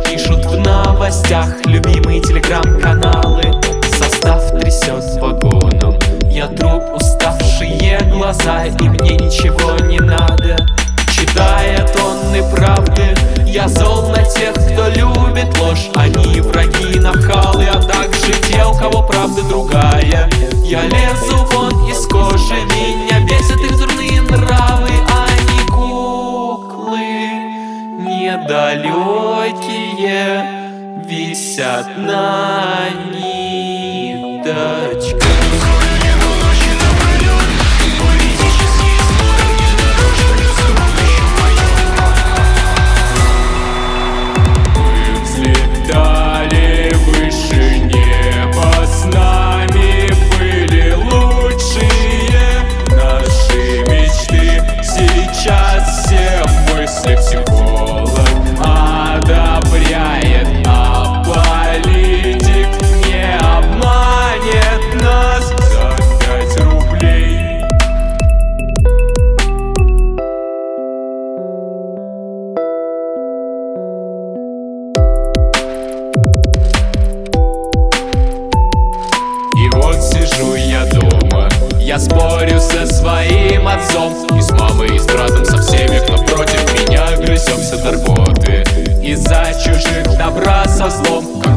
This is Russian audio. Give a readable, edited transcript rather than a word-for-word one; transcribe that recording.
пишут в новостях любимые телеграм-каналы. Состав трясет вагоном, я труп, уставшие глаза, и мне ничего не надо. Читая тонны правды, я зол на тех, кто любит ложь. Они враги, нахалы, а также те, у кого правда другая. Я лезу вон из кожи, меня бесят их дурные нравы. Они куклы недалекие, висят на ниточках. Сижу я дома, я спорю со своим отцом, и с мамой, и с братом, со всеми, кто против меня. Грыземся до рвоты из-за чужих добра со злом.